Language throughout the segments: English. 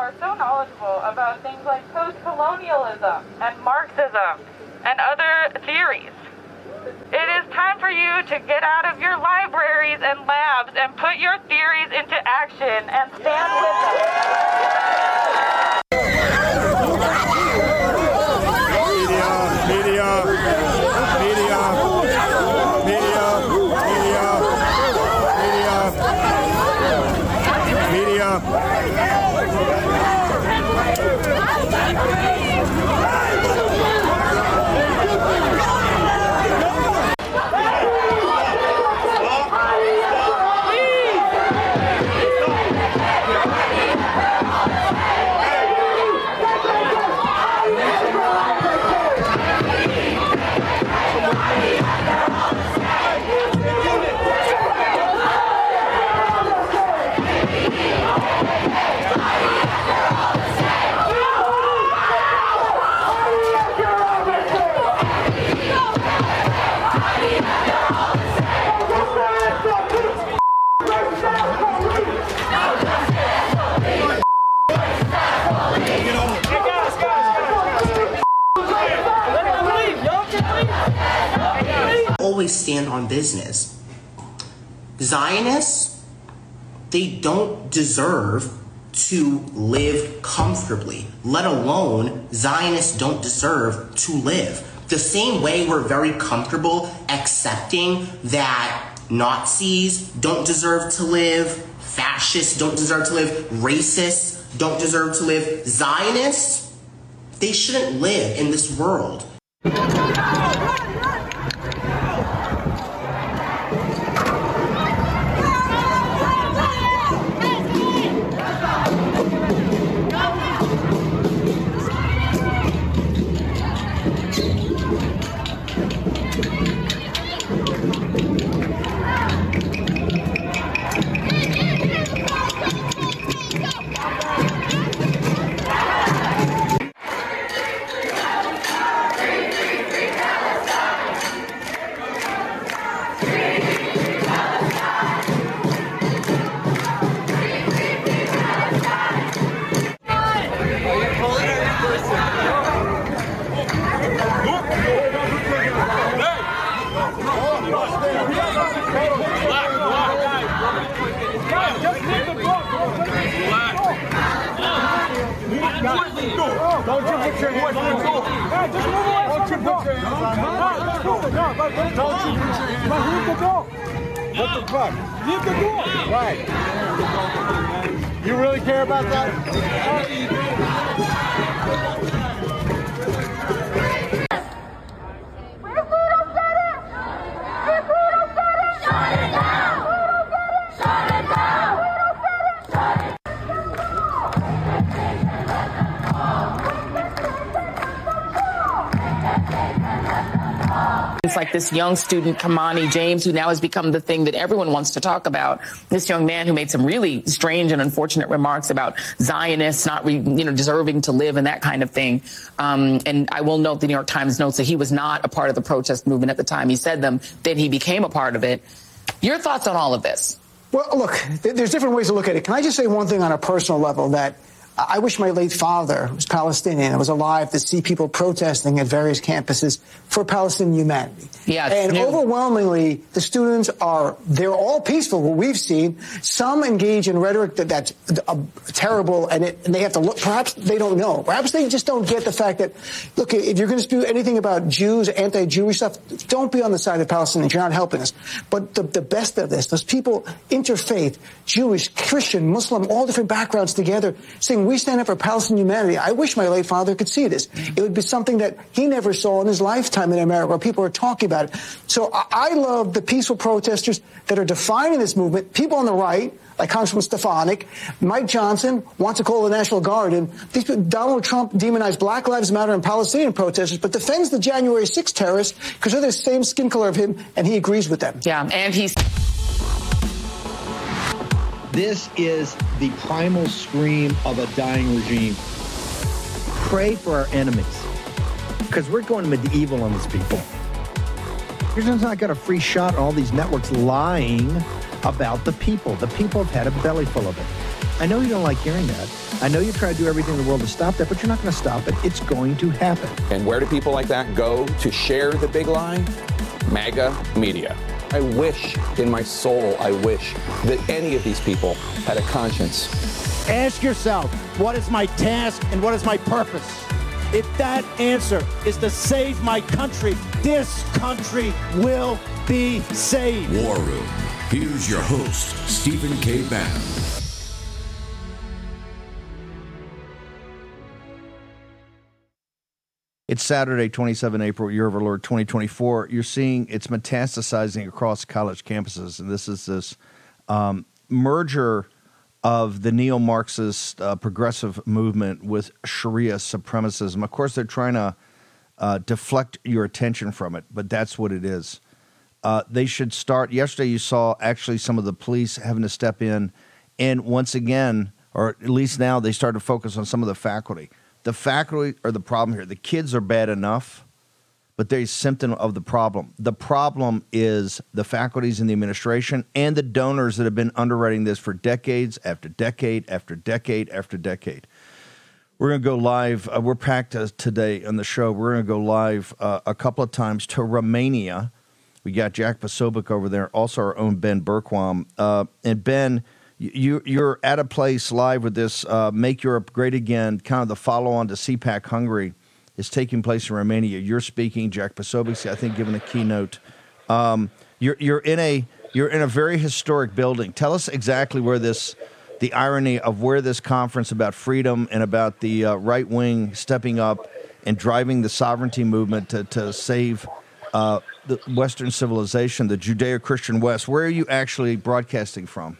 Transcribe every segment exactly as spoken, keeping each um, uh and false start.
are so knowledgeable about things like post-colonialism and Marxism and other theories. It is time for you to get out of your libraries and labs and put your theories into action and stand with them. Media, media, media, media, media, media, media. Always stand on business. Zionists, they don't deserve to live comfortably, let alone Zionists don't deserve to live. The same way we're very comfortable accepting that Nazis don't deserve to live, fascists don't deserve to live, racists don't deserve to live, Zionists, they shouldn't live in this world. Don't you put your hands on the Hey, just move away. Don't you put your hands on the door. Don't you put your hands on the door. What the fuck? Leave the door. Right. You really care about that? It's like this young student, Kamani James, who now has become the thing that everyone wants to talk about. This young man who made some really strange and unfortunate remarks about Zionists not, re, you know, deserving to live and that kind of thing. Um, and I will note the New York Times notes that he was not a part of the protest movement at the time he said them. Then he became a part of it. Your thoughts on all of this? Well, look, there's different ways to look at it. Can I just say one thing on a personal level that I wish my late father, who was Palestinian and was alive, to see people protesting at various campuses for Palestinian humanity. Yeah, and new. Overwhelmingly, the students are, they're all peaceful, what we've seen. Some engage in rhetoric that, that's uh, terrible, and, it, and they have to look, perhaps they don't know. Perhaps they just don't get the fact that, look, if you're going to spew anything about Jews, anti-Jewish stuff, don't be on the side of Palestinians. You're not helping us. But the, the best of this, those people, interfaith, Jewish, Christian, Muslim, all different backgrounds together, saying, we stand up for Palestinian humanity. I wish my late father could see this. It would be something that he never saw in his lifetime in America, where people are talking about it. So I, I love the peaceful protesters that are defining this movement. People on the right, like Congressman Stefanik, Mike Johnson wants to call the National Guard, and these, Donald Trump demonized Black Lives Matter and Palestinian protesters, but defends the January sixth terrorists because they're the same skin color of him, and he agrees with them. Yeah, and he's... This is the primal scream of a dying regime. Pray for our enemies, because we're going medieval on these people. Christians not got a free shot on all these networks lying about the people. The people have had a belly full of it. I know you don't like hearing that. I know you try to do everything in the world to stop that, but you're not going to stop it. It's going to happen. And where do people like that go to share the big lie? MAGA media. I wish in my soul, I wish that any of these people had a conscience. Ask yourself, what is my task and what is my purpose? If that answer is to save my country, this country will be saved. War Room. Here's your host, Stephen K. Bannon. It's Saturday, the twenty-seventh of April, year of our Lord twenty twenty-four. You're seeing it's metastasizing across college campuses, and this is this um, merger of the neo-Marxist uh, progressive movement with Sharia supremacism. Of course, they're trying to uh, deflect your attention from it, but that's what it is. Uh, they should start. Yesterday, you saw actually some of the police having to step in, and once again, or at least now, they started to focus on some of the faculty. The faculty are the problem here. The kids are bad enough, but they're a symptom of the problem. The problem is the faculties in the administration and the donors that have been underwriting this for decades after decade after decade after decade. We're going to go live. Uh, we're packed uh, today on the show. We're going to go live uh, a couple of times to Romania. We got Jack Posobiec over there, also our own Ben Bergquam. Uh, and Ben, You, you're at a place live with this uh, Make Europe Great Again, kind of the follow-on to C PAC Hungary is taking place in Romania. You're speaking, Jack Posobiec, I think, giving a keynote. Um, you're you're in a you're in a very historic building. Tell us exactly where this, the irony of where this conference about freedom and about the uh, right wing stepping up and driving the sovereignty movement to to save uh, the Western civilization, the Judeo-Christian West. Where are you actually broadcasting from?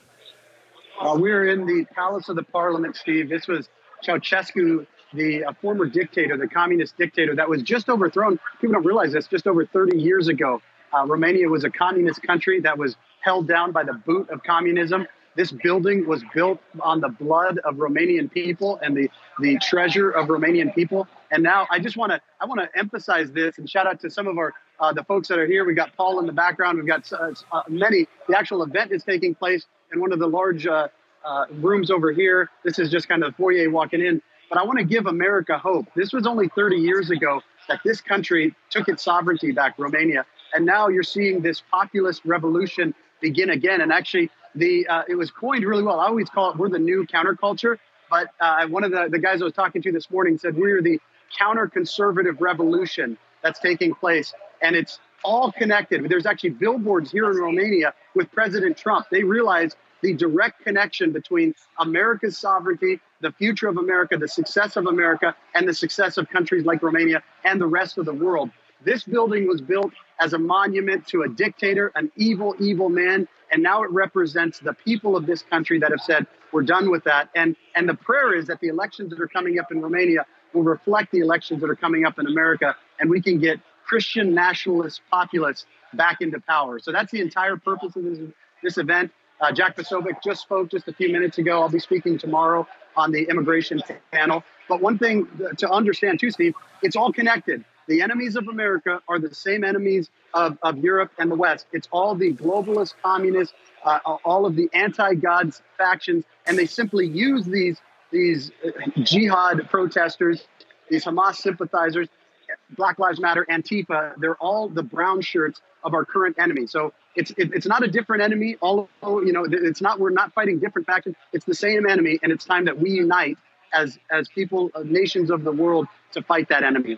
Uh, we're in the Palace of the Parliament, Steve. This was Ceausescu, the uh, former dictator, the communist dictator that was just overthrown. People don't realize this, just over thirty years ago. Uh, Romania was a communist country that was held down by the boot of communism. This building was built on the blood of Romanian people and the, the treasure of Romanian people. And now I just want to I want to emphasize this and shout out to some of our uh, the folks that are here. We've got Paul in the background. We've got uh, uh, many. The actual event is taking place in one of the large uh, uh, rooms over here. This is just kind of the foyer walking in. But I want to give America hope. This was only thirty years ago that this country took its sovereignty back, Romania. And now you're seeing this populist revolution begin again. And actually, the uh, it was coined really well. I always call it, we're the new counterculture. But uh, one of the, the guys I was talking to this morning said, we're the counter-conservative revolution that's taking place. And it's all connected. There's actually billboards here in Romania with President Trump. They realize the direct connection between America's sovereignty, the future of America, the success of America, and the success of countries like Romania and the rest of the world. This building was built as a monument to a dictator, an evil, evil man, and now it represents the people of this country that have said, we're done with that. And, and the prayer is that the elections that are coming up in Romania will reflect the elections that are coming up in America, and we can get Christian nationalist populists back into power. So that's the entire purpose of this, this event. Uh, Jack Posobiec just spoke just a few minutes ago. I'll be speaking tomorrow on the immigration panel. But one thing to understand too, Steve, it's all connected. The enemies of America are the same enemies of, of Europe and the West. It's all the globalist, communist, uh, all of the anti-God factions, and they simply use these, these jihad protesters, these Hamas sympathizers, Black Lives Matter, Antifa, they're all the brown shirts of our current enemy. So it's it, it's not a different enemy. All you know, it's not we're not fighting different factions. It's the same enemy, and it's time that we unite as as people, uh, nations of the world, to fight that enemy.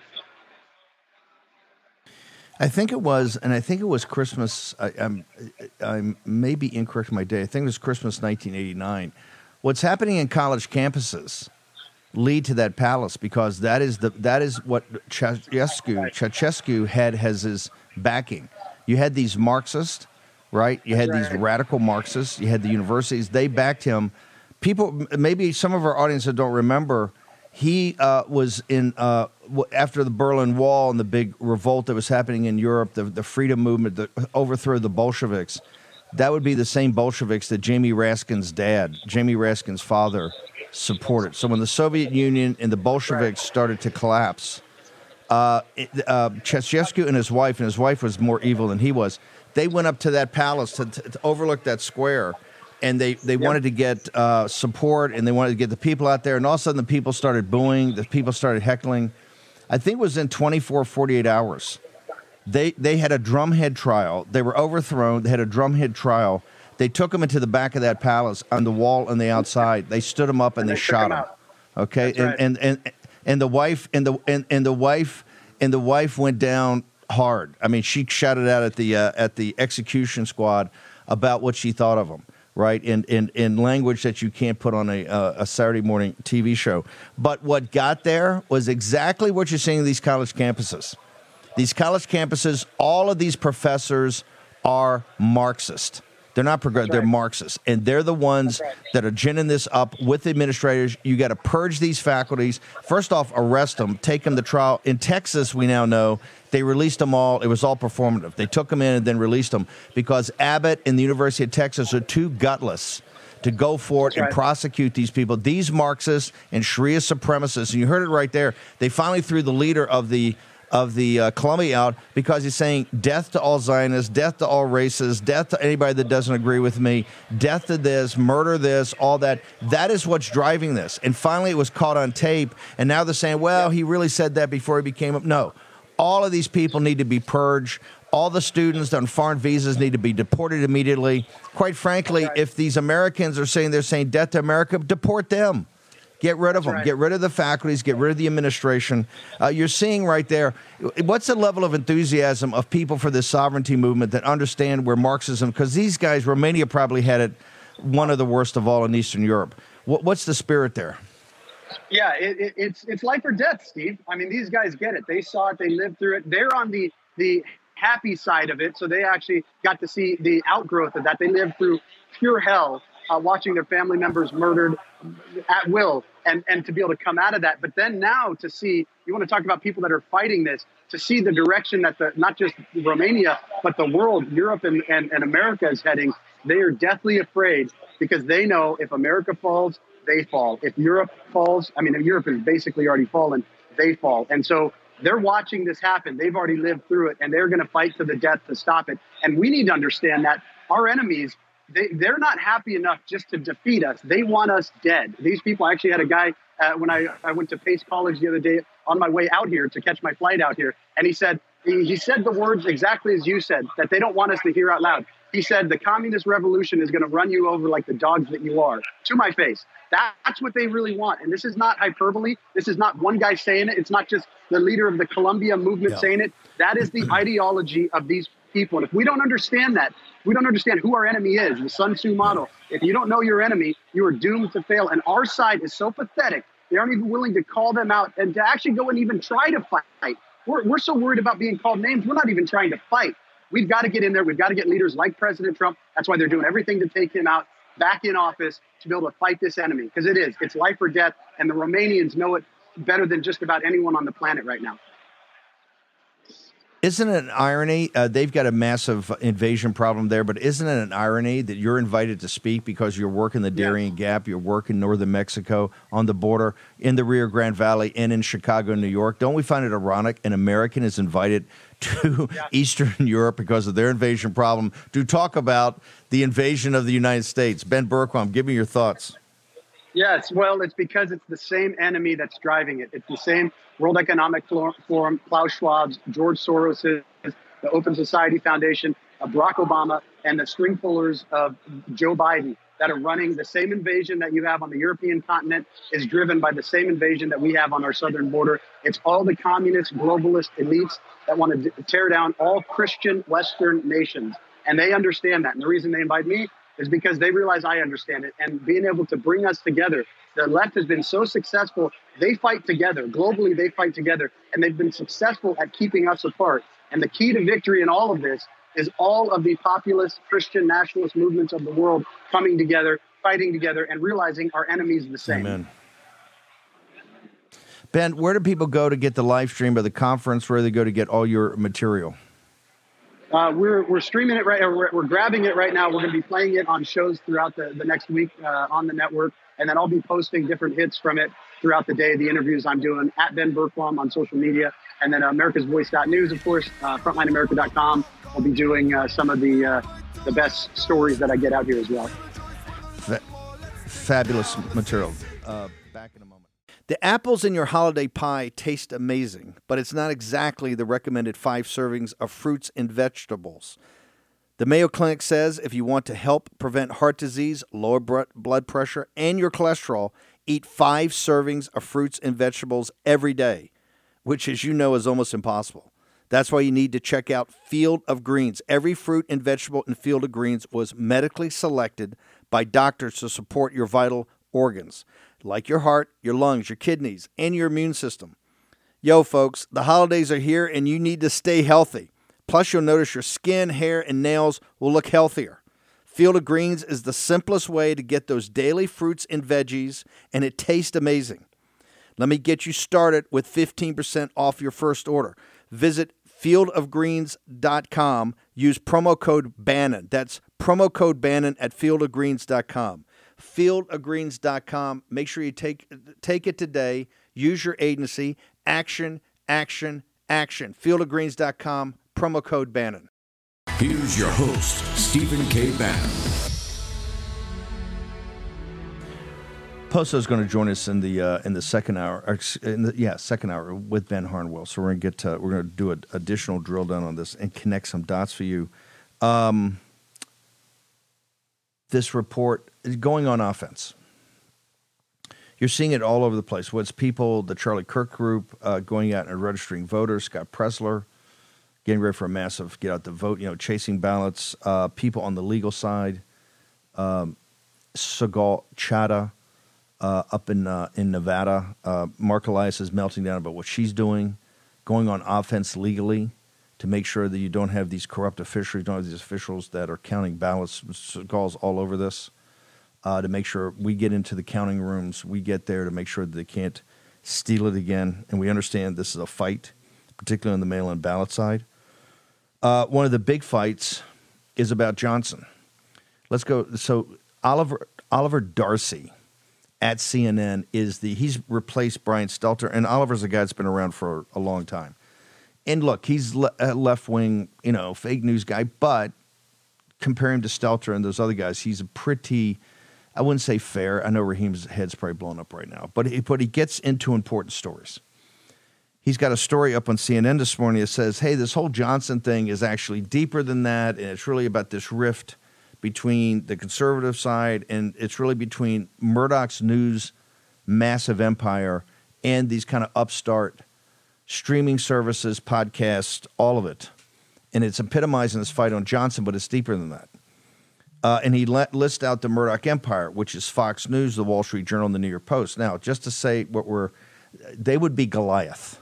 I think it was, and I think it was Christmas. I, I'm I'm maybe incorrect in my day. I think it was Christmas nineteen eighty-nine. What's happening in college campuses lead to that palace, because that is the that is what Ceausescu Ceausescu had as his backing. You had these Marxists, right? You had these radical Marxists. You had the universities. They backed him. People, maybe some of our audience that don't remember, he uh, was in uh, after the Berlin Wall and the big revolt that was happening in Europe, the, the freedom movement, the overthrow of the Bolsheviks. That would be the same Bolsheviks that Jamie Raskin's dad, Jamie Raskin's father, supported. So when the Soviet Union and the Bolsheviks started to collapse, uh, uh, Ceausescu and his wife, and his wife was more evil than he was, they went up to that palace to, to, to overlook that square, and they, they yep. wanted to get uh, support, and they wanted to get the people out there, and all of a sudden the people started booing, the people started heckling. I think it was in twenty-four, forty-eight hours. They they had a drumhead trial. They were overthrown. They had a drumhead trial. They took them into the back of that palace on the wall and the outside. They stood them up and, and they, they shot them. Okay, and, right. and and and the wife and the and, and the wife and the wife went down hard. I mean, she shouted out at the uh, at the execution squad about what she thought of them. Right, in, in, in language that you can't put on a uh, a Saturday morning T V show. But what got there was exactly what you're seeing in these college campuses. These college campuses, all of these professors are Marxist. They're not progressive, right. They're Marxist. And they're the ones right. that are ginning this up with the administrators. You got to purge these faculties. First off, arrest them, take them to trial. In Texas, we now know, they released them all. It was all performative. They took them in and then released them because Abbott and the University of Texas are too gutless to go for it That's and right. prosecute these people. These Marxists and Sharia supremacists, and you heard it right there, they finally threw the leader of the of the uh, Columbia out because he's saying death to all Zionists, death to all races, death to anybody that doesn't agree with me, death to this, murder this, all that. That is what's driving this. And finally it was caught on tape, and now they're saying, well, he really said that before he became up. No. All of these people need to be purged. All the students on foreign visas need to be deported immediately. Quite frankly, right. if these Americans are saying they're saying death to America, deport them. Get rid of That's them. Right. Get rid of the faculties. Get rid of the administration. Uh, you're seeing right there, what's the level of enthusiasm of people for this sovereignty movement that understand where Marxism, because these guys, Romania probably had it one of the worst of all in Eastern Europe. What, what's the spirit there? Yeah, it, it, it's it's life or death, Steve. I mean, these guys get it. They saw it. They lived through it. They're on the the happy side of it, so they actually got to see the outgrowth of that. They lived through pure hell, uh, watching their family members murdered at will, and, and to be able to come out of that. But then now to see, you want to talk about people that are fighting this, to see the direction that the not just Romania, but the world, Europe and, and, and America is heading, they are deathly afraid because they know if America falls, they fall. If Europe falls, I mean, if Europe has basically already fallen, they fall. And so they're watching this happen. They've already lived through it, and they're going to fight to the death to stop it. And we need to understand that our enemies, they, they're not happy enough just to defeat us. They want us dead. These people, I actually had a guy, uh, when I, I went to Pace College the other day on my way out here to catch my flight out here, and he said, he, he said the words exactly as you said, that they don't want us to hear out loud. He said, the communist revolution is going to run you over like the dogs that you are, to my face. That's what they really want. And this is not hyperbole. This is not one guy saying it. It's not just the leader of the Columbia movement yeah. saying it. That is the ideology of these people. And if we don't understand that, we don't understand who our enemy is, the Sun Tzu model. If you don't know your enemy, you are doomed to fail. And our side is so pathetic. They aren't even willing to call them out and to actually go and even try to fight. We're, we're so worried about being called names. We're not even trying to fight. We've got to get in there. We've got to get leaders like President Trump. That's why they're doing everything to take him out, back in office, to be able to fight this enemy. Because it is. It's life or death. And the Romanians know it better than just about anyone on the planet right now. Isn't it an irony? Uh, they've got a massive invasion problem there, but isn't it an irony that you're invited to speak because you're working the Darien yeah. Gap, you're working northern Mexico, on the border, in the Rio Grande Valley, and in Chicago, New York? Don't we find it ironic an American is invited to yeah. Eastern Europe because of their invasion problem to talk about the invasion of the United States? Ben Bergquam, give me your thoughts. Yes, well, it's because it's the same enemy that's driving it. It's the same World Economic Forum, Klaus Schwab's, George Soros's, the Open Society Foundation, uh, Barack Obama, and the string pullers of Joe Biden that are running the same invasion that you have on the European continent is driven by the same invasion that we have on our southern border. It's all the communist, globalist elites that want to d- tear down all Christian Western nations. And they understand that. And the reason they invite me is because they realize I understand it. And being able to bring us together, the left has been so successful. They fight together. Globally, they fight together. And they've been successful at keeping us apart. And the key to victory in all of this is all of the populist Christian nationalist movements of the world coming together, fighting together, and realizing our enemy is the same. Amen. Ben, where do people go to get the live stream of the conference? Where do they go to get all your material? Uh, we're we're streaming it right. We're, we're grabbing it right now. We're going to be playing it on shows throughout the, the next week uh, on the network, and then I'll be posting different hits from it throughout the day. The interviews I'm doing at Ben Bergquam on social media, and then America's Voice dot news, of course, uh, Frontline America dot com. I'll be doing uh, some of the uh, the best stories that I get out here as well. fabulous material. Uh, back in a moment. The apples in your holiday pie taste amazing, but it's not exactly the recommended five servings of fruits and vegetables. The Mayo Clinic says if you want to help prevent heart disease, lower blood pressure, and your cholesterol, eat five servings of fruits and vegetables every day, which, as you know, is almost impossible. That's why you need to check out Field of Greens. Every fruit and vegetable in Field of Greens was medically selected by doctors to support your vital organs, like your heart, your lungs, your kidneys, and your immune system. Yo, folks, the holidays are here, and you need to stay healthy. Plus, you'll notice your skin, hair, and nails will look healthier. Field of Greens is the simplest way to get those daily fruits and veggies, and it tastes amazing. Let me get you started with fifteen percent off your first order. Visit field of greens dot com. Use promo code Bannon. That's promo code Bannon at field of greens dot com. field of greens dot com. Make sure you take take it today. Use your agency. Action, action, action. field of greens dot com. Promo code Bannon. Here's your host, Stephen K. Bannon. Posto is going to join us in the uh, in the second hour. Or in the, yeah, second hour with Ben Harnwell. So we're going to get to, we're going to do an additional drill down on this and connect some dots for you. Um, this report is going on offense. You're seeing it all over the place. What's people, the Charlie Kirk group, uh, going out and registering voters. Scott Presler getting ready for a massive get out the vote. You know, chasing ballots. Uh, people on the legal side. Um, Segal Chada. Uh, up in uh, in Nevada, uh, Mark Elias is melting down about what she's doing, going on offense legally to make sure that you don't have these corrupt officials, you don't have these officials that are counting ballots, calls all over this, uh, to make sure we get into the counting rooms, we get there to make sure that they can't steal it again. And we understand this is a fight, particularly on the mail-in ballot side. Uh, one of the big fights is about Johnson. Let's go. So Oliver Oliver Darcy at C N N is the, he's replaced Brian Stelter, and Oliver's a guy that's been around for a long time. And look, he's le- a left-wing, you know, fake news guy, but compare him to Stelter and those other guys, he's a pretty, I wouldn't say fair. I know Raheem's head's probably blown up right now, but he, but he gets into important stories. He's got a story up on C N N this morning that says, hey, this whole Johnson thing is actually deeper than that, and it's really about this rift between the conservative side, and it's really between Murdoch's news massive empire and these kind of upstart streaming services, podcasts, all of it. And it's epitomizing this fight on Johnson, but it's deeper than that. Uh, and he let, lists out the Murdoch empire, which is Fox News, the Wall Street Journal, and the New York Post. Now, just to say what we're, they would be Goliath.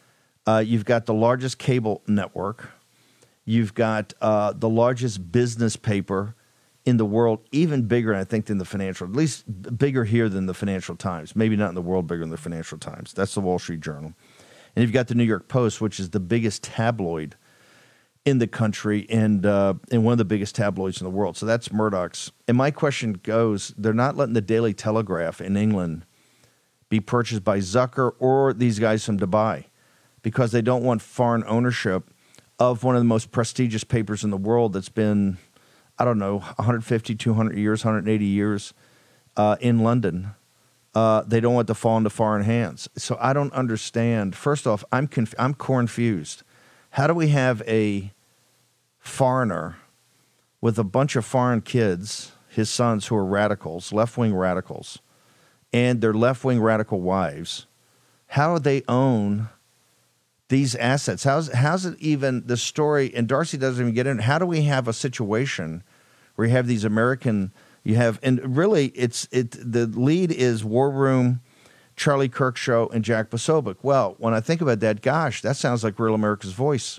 Uh, you've got the largest cable network. You've got uh, the largest business paper in the world, even bigger, I think, than the Financial, at least bigger here than the Financial Times. Maybe not in the world bigger than the Financial Times. That's the Wall Street Journal. And you've got the New York Post, which is the biggest tabloid in the country and uh, and one of the biggest tabloids in the world. So that's Murdoch's. And my question goes, they're not letting the Daily Telegraph in England be purchased by Zucker or these guys from Dubai because they don't want foreign ownership of one of the most prestigious papers in the world that's been, I don't know, one hundred fifty, two hundred years, one hundred eighty years uh, in London. Uh, they don't want to fall into foreign hands. So I don't understand. First off, I'm conf- I'm confused. How do we have a foreigner with a bunch of foreign kids, his sons who are radicals, left-wing radicals, and their left-wing radical wives? How do they own these assets? How's how's it even the story? And Darcy doesn't even get in. How do we have a situation where you have these American? You have, and really, it's it. The lead is War Room, Charlie Kirk Show, and Jack Posobiec. Well, when I think about that, gosh, that sounds like Real America's Voice.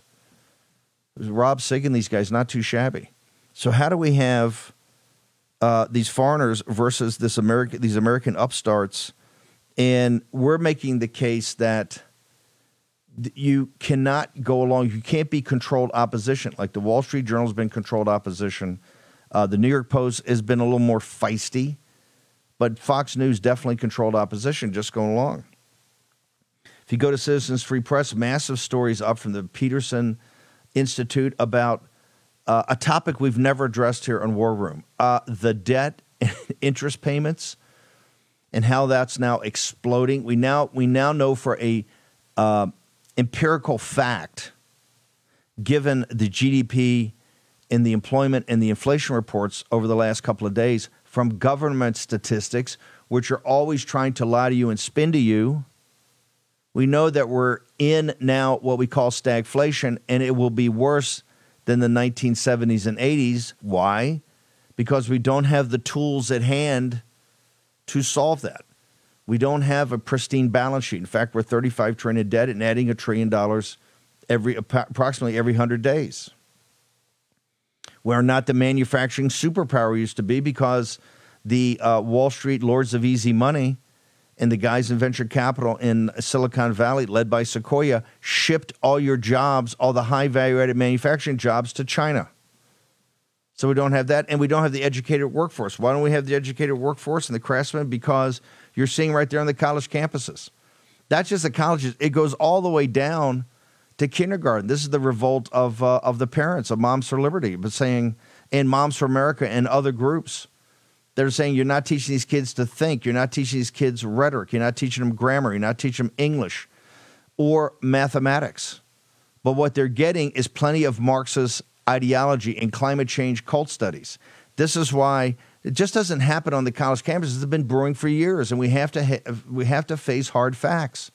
Rob Sig and these guys, not too shabby. So how do we have uh, these foreigners versus this American, these American upstarts? And we're making the case that you cannot go along. You can't be controlled opposition. Like the Wall Street Journal has been controlled opposition. Uh, the New York Post has been a little more feisty, but Fox News definitely controlled opposition just going along. If you go to Citizens Free Press, massive stories up from the Peterson Institute about uh, a topic we've never addressed here on War Room, uh, the debt and interest payments and how that's now exploding. We now we now know for a uh, empirical fact, given the G D P and the employment and the inflation reports over the last couple of days from government statistics, which are always trying to lie to you and spin to you. We know that we're in now what we call stagflation, and it will be worse than the nineteen seventies and eighties. Why? Because we don't have the tools at hand to solve that. We don't have a pristine balance sheet. In fact, we're thirty-five trillion dollars in debt and adding a trillion dollars every approximately every one hundred days. We're not the manufacturing superpower we used to be because the uh, Wall Street lords of easy money and the guys in venture capital in Silicon Valley, led by Sequoia, shipped all your jobs, all the high value-added manufacturing jobs to China. So we don't have that, and we don't have the educated workforce. Why don't we have the educated workforce and the craftsmen? Because you're seeing right there on the college campuses. That's just the colleges. It goes all the way down to kindergarten. This is the revolt of uh, of the parents of Moms for Liberty, but saying, and Moms for America and other groups. They're saying you're not teaching these kids to think. You're not teaching these kids rhetoric. You're not teaching them grammar. You're not teaching them English or mathematics. But what they're getting is plenty of Marxist ideology and climate change cult studies. This is why it just doesn't happen on the college campuses. It's been brewing for years, and we have to ha- we have to face hard facts.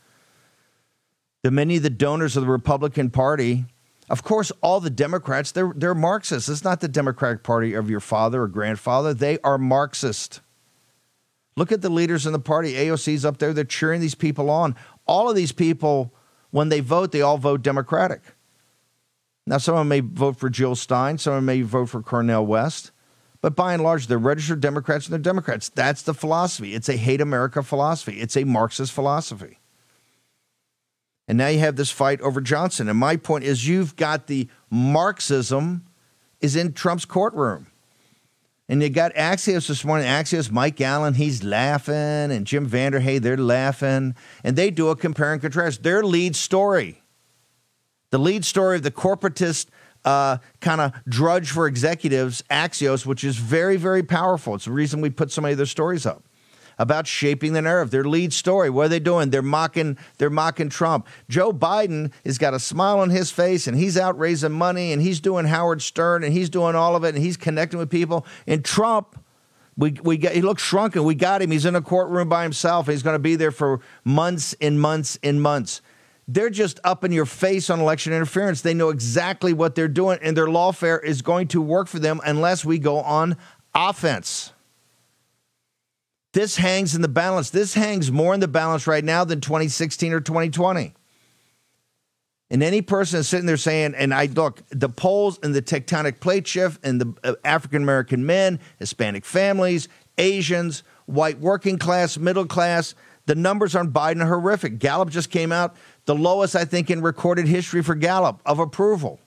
The many of the donors of the Republican Party, of course, all the Democrats, they're they're Marxists. It's not the Democratic Party of your father or grandfather. They are Marxist. Look at the leaders in the party. A O C's up there. They're cheering these people on. All of these people, when they vote, they all vote Democratic. Now, some of them may vote for Jill Stein. Some of them may vote for Cornel West. But by and large, they're registered Democrats and they're Democrats. That's the philosophy. It's a hate America philosophy. It's a Marxist philosophy. And now you have this fight over Johnson. And my point is you've got the Marxism is in Trump's courtroom. And you got Axios this morning. Axios, Mike Allen, he's laughing. And Jim Vanderhay, they're laughing. And they do a compare and contrast. Their lead story. The lead story of the corporatist uh, kind of drudge for executives, Axios, which is very, very powerful. It's the reason we put so many of their stories up about shaping the narrative. Their lead story, what are they doing? They're mocking, they're mocking Trump. Joe Biden has got a smile on his face, and he's out raising money, and he's doing Howard Stern, and he's doing all of it, and he's connecting with people. And Trump, we we got, he looks shrunken. We got him. He's in a courtroom by himself. He's going to be there for months and months and months. They're just up in your face on election interference. They know exactly what they're doing, and their lawfare is going to work for them unless we go on offense. This hangs in the balance. This hangs more in the balance right now than twenty sixteen or twenty twenty. And any person is sitting there saying, and I look, the polls and the tectonic plate shift and the uh, African-American men, Hispanic families, Asians, white working class, middle class, the numbers on Biden are horrific. Gallup just came out, the lowest, I think, in recorded history for Gallup of approval.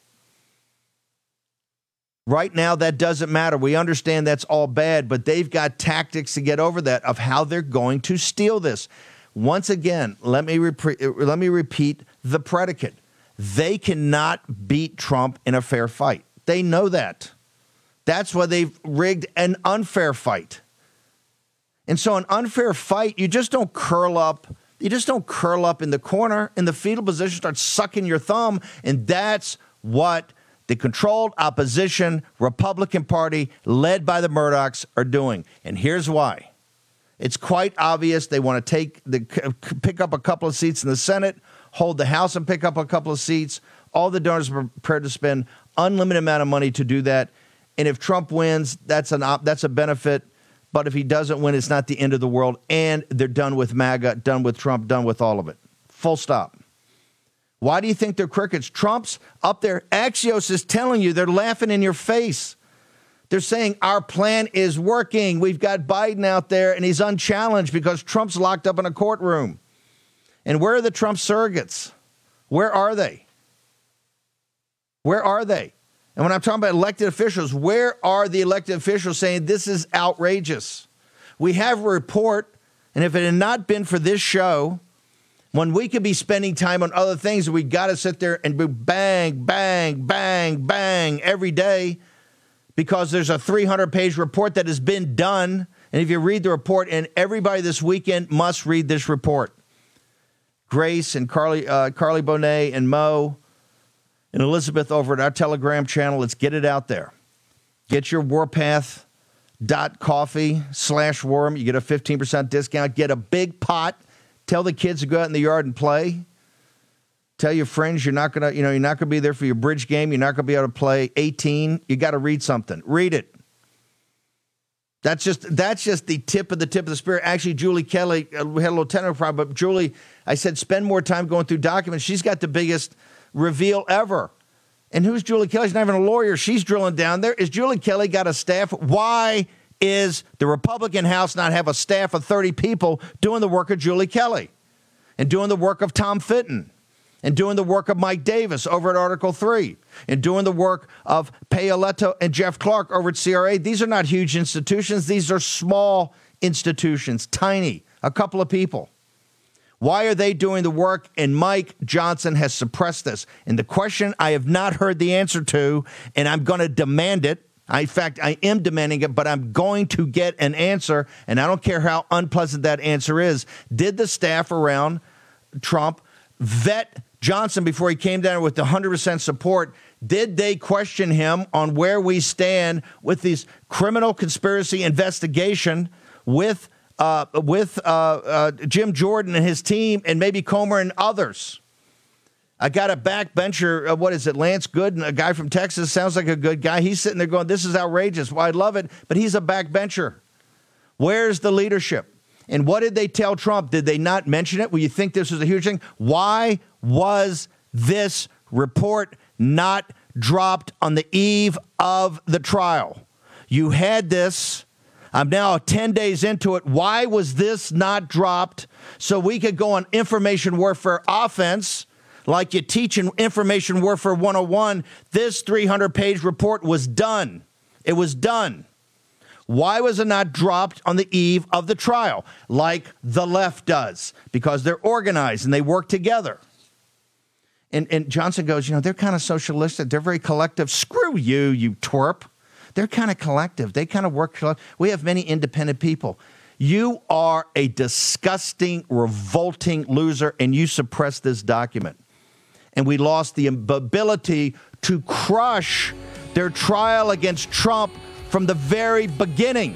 Right now, that doesn't matter. We understand that's all bad, but they've got tactics to get over that of how they're going to steal this. Once again, let me rep- let me repeat the predicate. They cannot beat Trump in a fair fight. They know that. That's why they've rigged an unfair fight. And so an unfair fight, you just don't curl up. You just don't curl up in the corner in the fetal position, start sucking your thumb, and that's what the controlled opposition Republican Party led by the Murdochs are doing. And here's why. It's quite obvious they want to take the pick up a couple of seats in the Senate, hold the House and pick up a couple of seats. All the donors are prepared to spend unlimited amount of money to do that. And if Trump wins, that's an op- that's a benefit. But if he doesn't win, it's not the end of the world. And they're done with MAGA, done with Trump, done with all of it. Full stop. Why do you think they're crickets? Trump's up there. Axios is telling you, they're laughing in your face. They're saying our plan is working. We've got Biden out there, and he's unchallenged because Trump's locked up in a courtroom. And where are the Trump surrogates? Where are they? Where are they? And when I'm talking about elected officials, where are the elected officials saying this is outrageous? We have a report, and if it had not been for this show, when we could be spending time on other things, we got to sit there and be bang, bang, bang, bang every day because there's a three hundred page report that has been done And if you read the report, and everybody this weekend must read this report. Grace and Carly, uh, Carly Bonet and Mo and Elizabeth over at our Telegram channel. Let's get it out there. Get your Warpath dot coffee slash worm. You get a fifteen percent discount. Get a big pot. Tell the kids to go out in the yard and play. Tell your friends you're not gonna, you know, you're not gonna be there for your bridge game. You're not gonna be able to play eighteen. You got to read something. Read it. That's just that's just the tip of the tip of the spear. Actually, Julie Kelly, uh, we had a little technical problem, but Julie, I said, spend more time going through documents. She's got the biggest reveal ever. And who's Julie Kelly? She's not even a lawyer. She's drilling down there. Is Julie Kelly got a staff? Why is the Republican House not have a staff of thirty people doing the work of Julie Kelly and doing the work of Tom Fitton and doing the work of Mike Davis over at Article three and doing the work of Paoletto and Jeff Clark over at C R A? These are not huge institutions. These are small institutions, tiny, a couple of people. Why are they doing the work? And Mike Johnson has suppressed this. And the question I have not heard the answer to, and I'm going to demand it. I, in fact, I am demanding it, but I'm going to get an answer, and I don't care how unpleasant that answer is. Did the staff around Trump vet Johnson before he came down with one hundred percent support? Did they question him on where we stand with this criminal conspiracy investigation with uh, with uh, uh, Jim Jordan and his team and maybe Comer and others? I got a backbencher, uh, what is it, Lance Gooden, a guy from Texas, sounds like a good guy. He's sitting there going, this is outrageous. Well, I love it, but he's a backbencher. Where's the leadership? And what did they tell Trump? Did they not mention it? Well, you think this was a huge thing? Why was this report not dropped on the eve of the trial? You had this. I'm now ten days into it. Why was this not dropped so we could go on information warfare offense like you teach in Information Warfare one oh one? This three hundred page report was done. It was done. Why was it not dropped on the eve of the trial like the left does? Because they're organized and they work together. And, and Johnson goes, you know, they're kind of socialistic. They're very collective. Screw you, you twerp. They're kind of collective. They kind of work. We have many independent people. You are a disgusting, revolting loser, and you suppressed this document. And we lost the ability to crush their trial against Trump from the very beginning.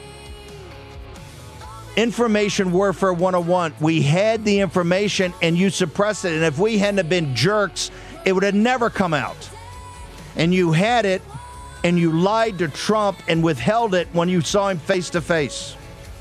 Information Warfare one oh one. We had the information and you suppressed it. And if we hadn't have been jerks, it would have never come out. And you had it and you lied to Trump and withheld it when you saw him face to face.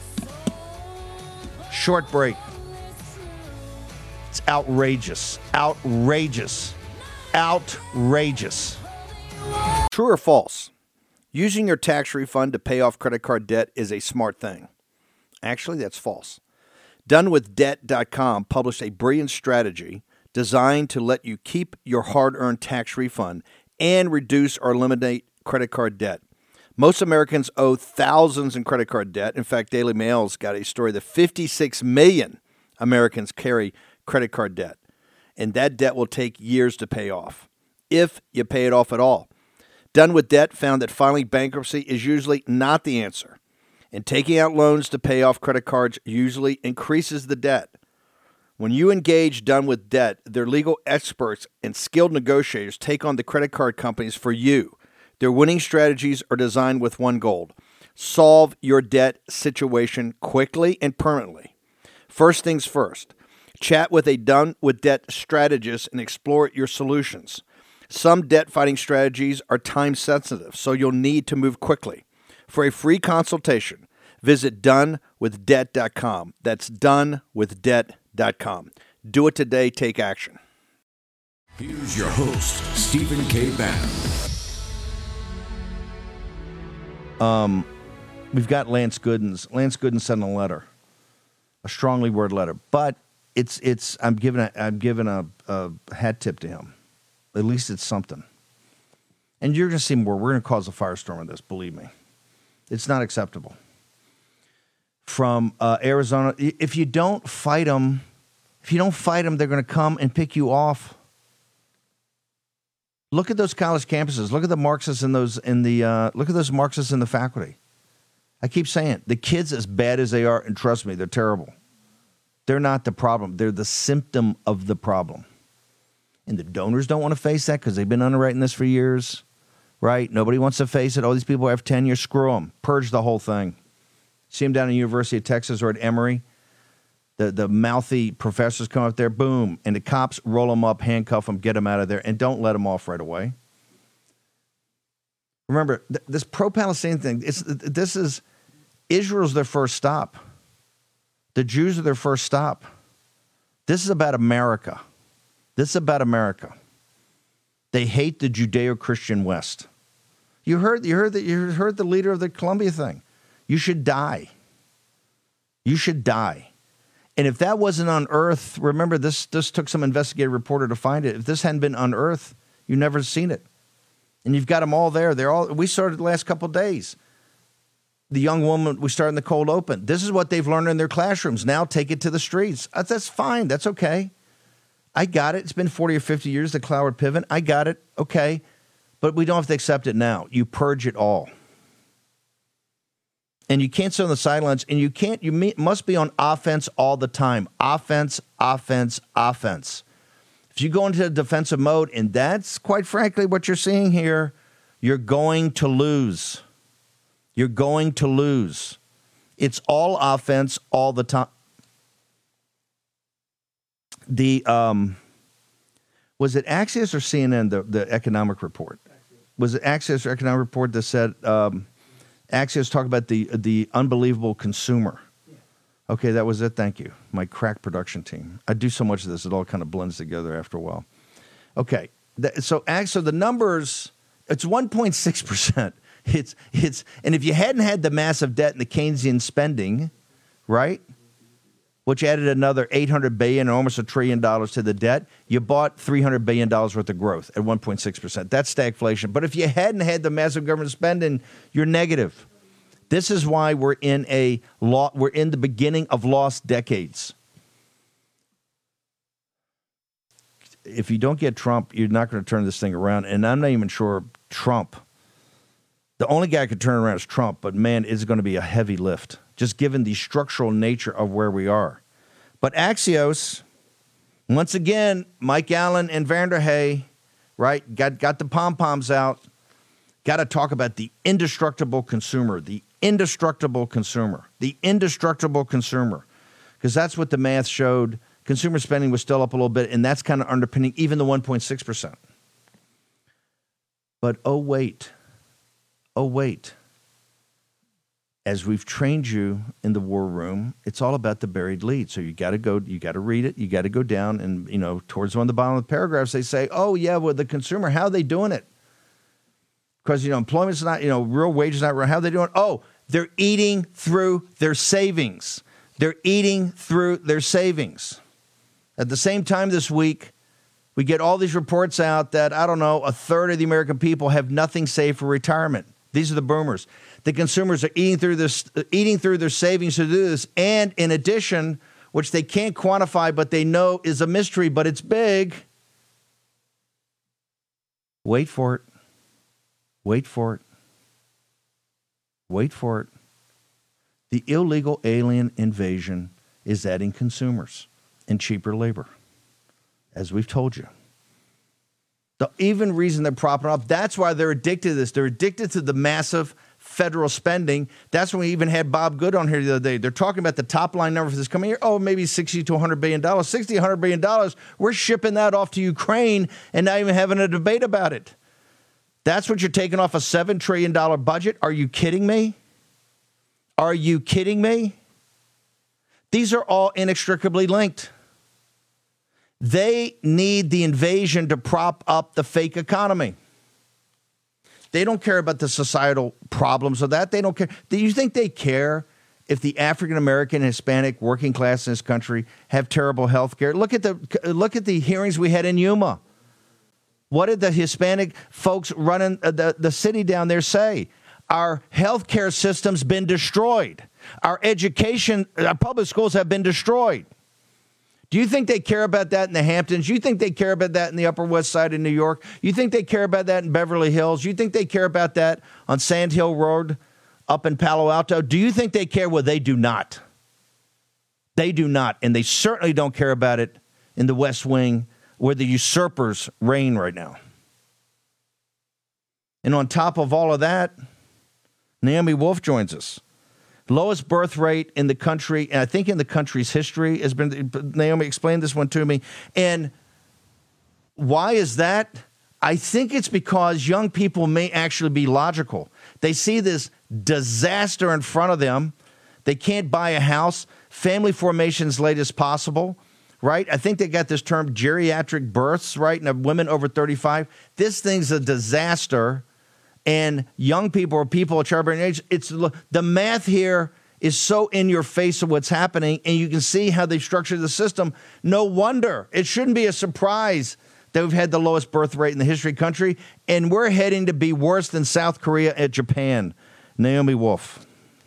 Short break. It's outrageous. Outrageous. Outrageous. True or false? Using your tax refund to pay off credit card debt is a smart thing. Actually, that's false. done with debt dot com published a brilliant strategy designed to let you keep your hard-earned tax refund and reduce or eliminate credit card debt. Most Americans owe thousands in credit card debt. In fact, Daily Mail's got a story that fifty-six million Americans carry credit card debt, and that debt will take years to pay off, if you pay it off at all. Done with Debt found that filing bankruptcy is usually not the answer, and taking out loans to pay off credit cards usually increases the debt. When you engage Done with Debt, their legal experts and skilled negotiators take on the credit card companies for you. Their winning strategies are designed with one goal: solve your debt situation quickly and permanently. First things first, chat with a Done with Debt strategist and explore your solutions. Some debt-fighting strategies are time-sensitive, so you'll need to move quickly. For a free consultation, visit done with debt dot com. That's done with debt dot com. Do it today. Take action. Here's your host, Stephen K. Bannon. Um, we've got Lance Gooden's. Lance Gooden sent a letter, a strongly worded letter, but it's it's. I'm giving a I'm giving a, a hat tip to him. At least it's something. And you're going to see more. We're going to cause a firestorm of this. Believe me, it's not acceptable. From uh, Arizona, if you don't fight them, if you don't fight them, they're going to come and pick you off. Look at those college campuses. Look at the Marxists in those in the uh, look at those Marxists in the faculty. I keep saying, the kids, as bad as they are, and trust me, they're terrible. They're not the problem. They're the symptom of the problem. And the donors don't want to face that because they've been underwriting this for years, right? Nobody wants to face it. All these people have tenure. Screw them. Purge the whole thing. See them down at the University of Texas or at Emory. The, the mouthy professors come up there, boom, and the cops roll them up, handcuff them, get them out of there, and don't let them off right away. Remember, th- this pro-Palestinian thing, it's, this is, Israel's their first stop. The Jews are their first stop. This is about America. This is about America. They hate the Judeo-Christian West. You heard, you heard that. You heard the leader of the Columbia thing. You should die. You should die. And if that wasn't unearthed, remember this. This took some investigative reporter to find it. If this hadn't been unearthed, you've never seen it. And you've got them all there. They're all. We started the last couple of days. The young woman, we started in the cold open. This is what they've learned in their classrooms. Now take it to the streets. That's, that's fine. That's okay. I got it. It's been forty or fifty years, the Cloward Piven. I got it. Okay. But we don't have to accept it now. You purge it all. And you can't sit on the sidelines, and you can't, you may, must be on offense all the time. Offense, offense, offense. If you go into defensive mode, and that's quite frankly what you're seeing here, you're going to lose. You're going to lose. It's all offense all the time. The um, was it Axios or C N N, the, the economic report? Was it Axios or economic report that said um, Axios talked about the the unbelievable consumer? Okay, that was it. Thank you. My crack production team. I do so much of this, it all kind of blends together after a while. Okay, so so the numbers, it's one point six percent. It's it's and if you hadn't had the massive debt and the Keynesian spending, right, which added another eight hundred billion dollars, almost a trillion dollars to the debt, you bought three hundred billion dollars worth of growth at one point six percent. That's stagflation. But if you hadn't had the massive government spending, you're negative. This is why we're in a law, we're in the beginning of lost decades. If you don't get Trump, you're not going to turn this thing around. And I'm not even sure Trump. The only guy who could turn around is Trump, but man, it's going to be a heavy lift, just given the structural nature of where we are. But Axios, once again, Mike Allen and Vanderhay, right, got, got the pom-poms out, got to talk about the indestructible consumer, the indestructible consumer, the indestructible consumer, because that's what the math showed. Consumer spending was still up a little bit, and that's kind of underpinning even the one point six percent. But oh, wait. Oh, wait. As we've trained you in the war room, it's all about the buried lead. So you got to go, you got to read it, you got to go down, and, you know, towards one of the bottom of the paragraphs, they say, oh, yeah, well, the consumer, how are they doing it? Because, you know, employment's not, you know, real wages not real. How are they doing? Oh, they're eating through their savings. They're eating through their savings. At the same time this week, we get all these reports out that, I don't know, a third of the American people have nothing saved for retirement. These are the boomers. The consumers are eating through this, eating through their savings to do this. And in addition, which they can't quantify, but they know is a mystery, but it's big. Wait for it. Wait for it. Wait for it. The illegal alien invasion is adding consumers and cheaper labor, as we've told you. The even reason they're propping up, that's why they're addicted to this. They're addicted to the massive federal spending. That's when we even had Bob Good on here the other day. They're talking about the top line number for this coming year. Oh, maybe sixty to one hundred billion dollars. sixty, one hundred billion dollars. We're shipping that off to Ukraine and not even having a debate about it. That's what you're taking off a seven trillion dollars budget? Are you kidding me? Are you kidding me? These are all inextricably linked. They need the invasion to prop up the fake economy. They don't care about the societal problems of that. They don't care. Do you think they care if the African-American, Hispanic, working class in this country have terrible health care? Look at the look at the hearings we had in Yuma. What did the Hispanic folks running the, the city down there say? Our health care system's been destroyed. Our education, our public schools have been destroyed. Do you think they care about that in the Hamptons? You think they care about that in the Upper West Side of New York? You think they care about that in Beverly Hills? You think they care about that on Sand Hill Road up in Palo Alto, do you think they care? Well, they do not. They do not, and they certainly don't care about it in the West Wing, where the usurpers reign right now. And on top of all of that, Naomi Wolf joins us. Lowest birth rate in the country, and I think in the country's history, has been. Naomi, explain this one to me. And why is that? I think it's because young people may actually be logical. They see this disaster in front of them. They can't buy a house. Family formation as late as possible, right? I think they got this term geriatric births, right? And women over thirty-five. This thing's a disaster. And young people or people at childbearing age, it's the math here is so in your face of what's happening, and you can see how they've structured the system. No wonder. It shouldn't be a surprise that we've had the lowest birth rate in the history of the country, and we're heading to be worse than South Korea and Japan. Naomi Wolf.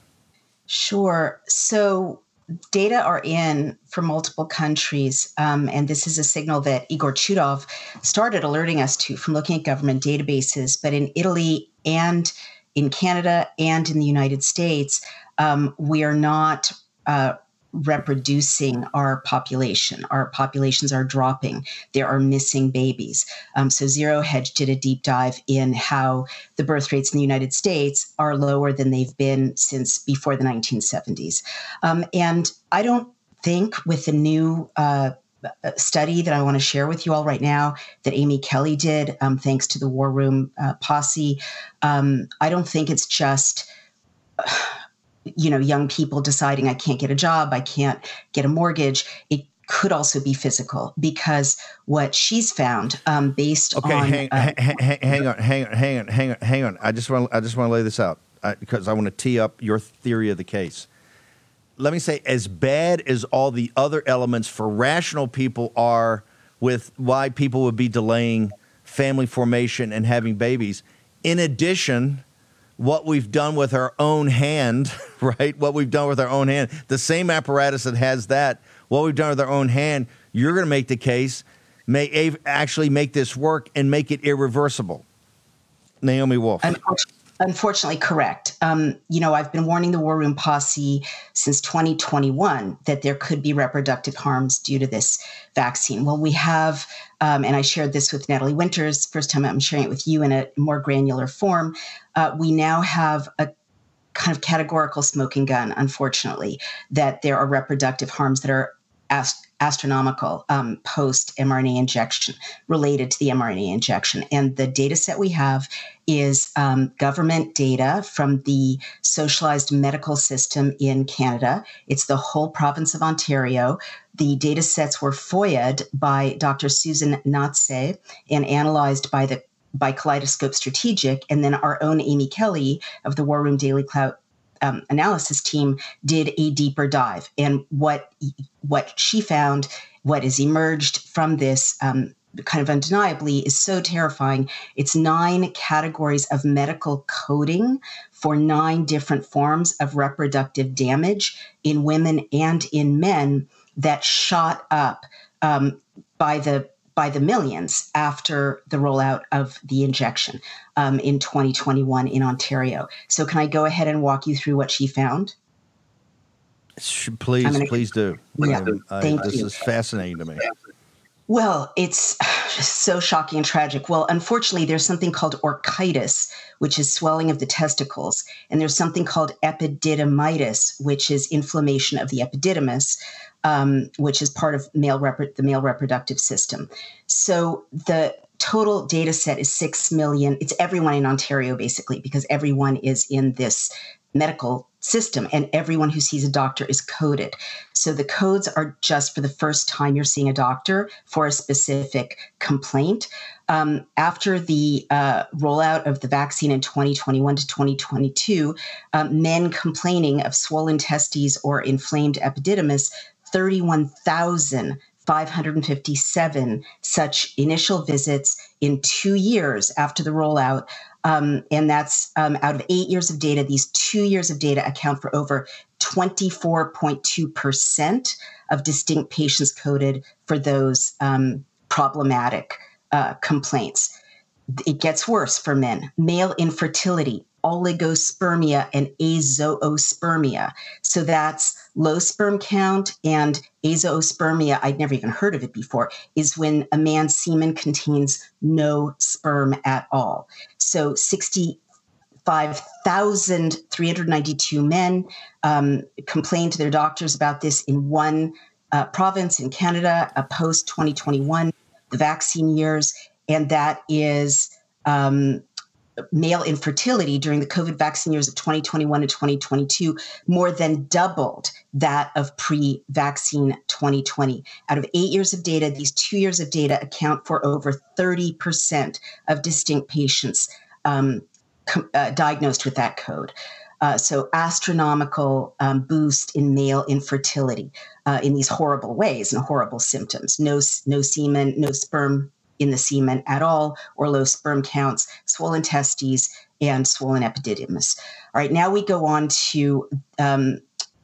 Sure. So data are in for multiple countries, um, and this is a signal that Igor Chudov started alerting us to from looking at government databases. But in Italy and in Canada and in the United States, um, we are not uh, reproducing our population. Our populations are dropping. There are missing babies. Um, so Zero Hedge did a deep dive in how the birth rates in the United States are lower than they've been since before the nineteen seventies. Um, and I don't think with the new uh, study that I want to share with you all right now that Amy Kelly did, um, thanks to the War Room uh, posse, um, I don't think it's just Uh, you know, young people deciding I can't get a job, I can't get a mortgage. It could also be physical, because what she's found, um, based okay, on hang, uh, hang, hang, hang on, hang on, hang on, hang on, hang on. I just want, I just want to lay this out uh, because I want to tee up your theory of the case. Let me say, as bad as all the other elements for rational people are with why people would be delaying family formation and having babies, in addition, what we've done with our own hand, right? What we've done with our own hand, the same apparatus that has that, what we've done with our own hand, you're going to make the case, may actually make this work and make it irreversible. Naomi Wolf. Unfortunately, unfortunately correct. Um, you know, I've been warning the War Room posse since twenty twenty-one that there could be reproductive harms due to this vaccine. Well, we have, um, and I shared this with Natalie Winters, first time I'm sharing it with you in a more granular form. Uh, we now have a kind of categorical smoking gun, unfortunately, that there are reproductive harms that are ast- astronomical um, post-mRNA injection, related to the mRNA injection. And the data set we have is um, government data from the socialized medical system in Canada. It's the whole province of Ontario. The data sets were F O IA'd by Doctor Susan Natse and analyzed by the by Kaleidoscope Strategic, and then our own Amy Kelly of the War Room Daily Cloud um, analysis team did a deeper dive. And what what she found, what is emerged from this um, kind of undeniably is so terrifying. It's nine categories of medical coding for nine different forms of reproductive damage in women and in men that shot up um, by the by the millions after the rollout of the injection um, in twenty twenty-one in Ontario. So can I go ahead and walk you through what she found? Please, gonna, please do. Yeah, um, I, thank this you. is fascinating to me. Well, it's just so shocking and tragic. Well, unfortunately, there's something called orchitis, which is swelling of the testicles. And there's something called epididymitis, which is inflammation of the epididymis, um, which is part of male rep- the male reproductive system. So the total data set is six million. It's everyone in Ontario, basically, because everyone is in this medical system and everyone who sees a doctor is coded. So the codes are just for the first time you're seeing a doctor for a specific complaint. Um, after the uh, rollout of the vaccine in twenty twenty-one to twenty twenty-two, um, men complaining of swollen testes or inflamed epididymis, thirty-one thousand five hundred fifty-seven such initial visits in two years after the rollout. Um, and that's um, out of eight years of data. These two years of data account for over twenty-four point two percent of distinct patients coded for those um, problematic uh, complaints. It gets worse for men. Male infertility, oligospermia and azoospermia. So that's low sperm count, and azoospermia, I'd never even heard of it before, is when a man's semen contains no sperm at all. So sixty-five thousand three hundred ninety-two men um, complained to their doctors about this in one uh, province in Canada, uh, post twenty twenty-one, the vaccine years, and that is um, male infertility during the COVID vaccine years of twenty twenty-one to twenty twenty-two more than doubled that of pre-vaccine twenty twenty. Out of eight years of data, these two years of data account for over thirty percent of distinct patients um, com- uh, diagnosed with that code. Uh, so astronomical um, boost in male infertility uh, in these horrible ways and horrible symptoms. No, no semen, no sperm in the semen at all, or low sperm counts, swollen testes, and swollen epididymis. All right, now we go on to um,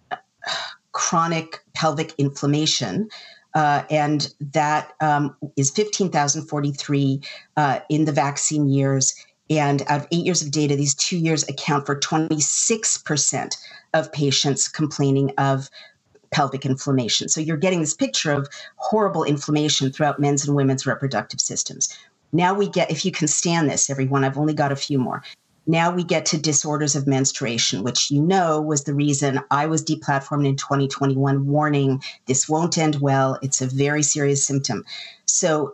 chronic pelvic inflammation, uh, and that um, is fifteen thousand forty-three uh, in the vaccine years. And out of eight years of data, these two years account for twenty-six percent of patients complaining of pelvic inflammation. So you're getting this picture of horrible inflammation throughout men's and women's reproductive systems. Now we get, if you can stand this, everyone, I've only got a few more. Now we get to disorders of menstruation, which you know was the reason I was deplatformed in twenty twenty-one, warning this won't end well. It's a very serious symptom. So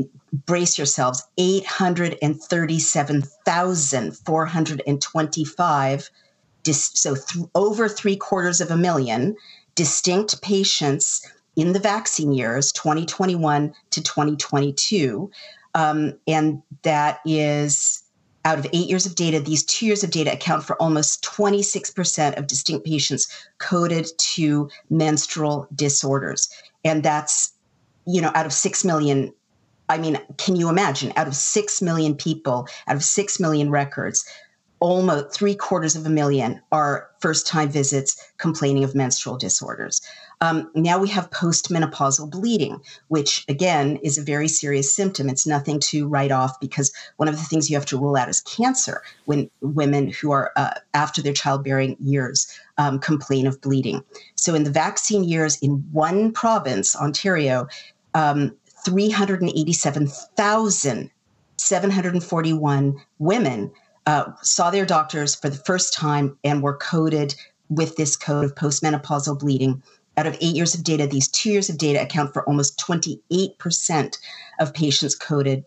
brace yourselves, eight hundred thirty-seven thousand four hundred twenty-five, dis- so th- over three quarters of a million distinct patients in the vaccine years, twenty twenty-one to twenty twenty-two. Um, and that is, out of eight years of data, these two years of data account for almost twenty-six percent of distinct patients coded to menstrual disorders. And that's, you know, out of six million. I mean, can you imagine, out of six million people, out of six million records, almost three quarters of a million are first-time visits complaining of menstrual disorders. Um, now we have postmenopausal bleeding, which again is a very serious symptom. It's nothing to write off, because one of the things you have to rule out is cancer when women who are uh, after their childbearing years um, complain of bleeding. So in the vaccine years in one province, Ontario, um, three hundred eighty-seven thousand seven hundred forty-one women Uh, saw their doctors for the first time and were coded with this code of postmenopausal bleeding. Out of eight years of data, these two years of data account for almost twenty-eight percent of patients coded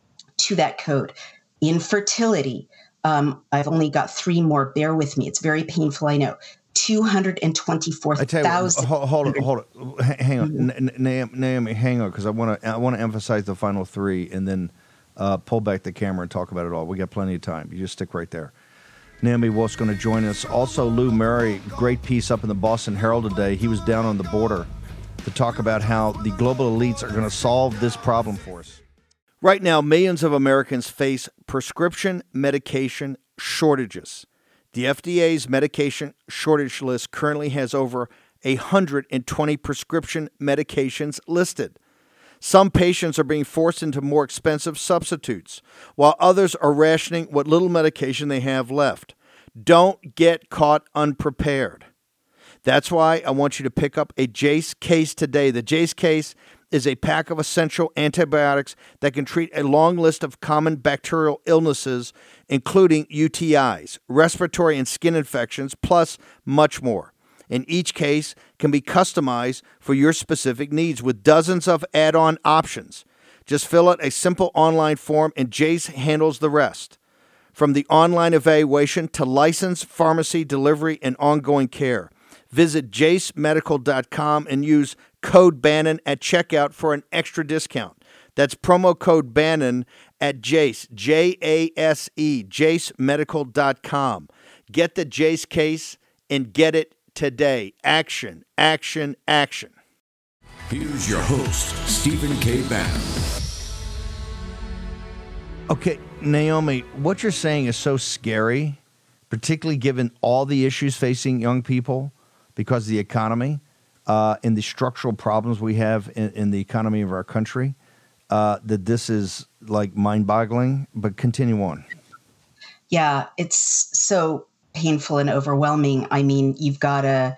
to that code. Infertility, um, I've only got three more. Bear with me. It's very painful, I know. two hundred twenty-four thousand. Hold, hold it, hold it. Hang on, mm-hmm. Naomi, Naomi, hang on, because I want to I want to emphasize the final three, and then Uh, pull back the camera and talk about it all. We got plenty of time. You just stick right there. Naomi Wolf's going to join us. Also, Lou Murray, great piece up in the Boston Herald today. He was down on the border to talk about how the global elites are going to solve this problem for us. Right now, millions of Americans face prescription medication shortages. The F D A's medication shortage list currently has over one hundred twenty prescription medications listed. Some patients are being forced into more expensive substitutes, while others are rationing what little medication they have left. Don't get caught unprepared. That's why I want you to pick up a Jase case today. The Jase case is a pack of essential antibiotics that can treat a long list of common bacterial illnesses, including U T Is, respiratory and skin infections, plus much more. And each case can be customized for your specific needs with dozens of add-on options. Just fill out a simple online form and Jase handles the rest. From the online evaluation to licensed pharmacy delivery and ongoing care. Visit jase medical dot com and use code Bannon at checkout for an extra discount. That's promo code Bannon at Jase, J A S E, jase medical dot com. Get the Jase case and get it today. Action, action, action. Here's your host, Stephen K. Bannon. Okay, Naomi, what you're saying is so scary, particularly given all the issues facing young people because of the economy uh, and the structural problems we have in, in the economy of our country, uh, that this is like mind-boggling. But continue on. Yeah, it's so painful and overwhelming. I mean, you've got a,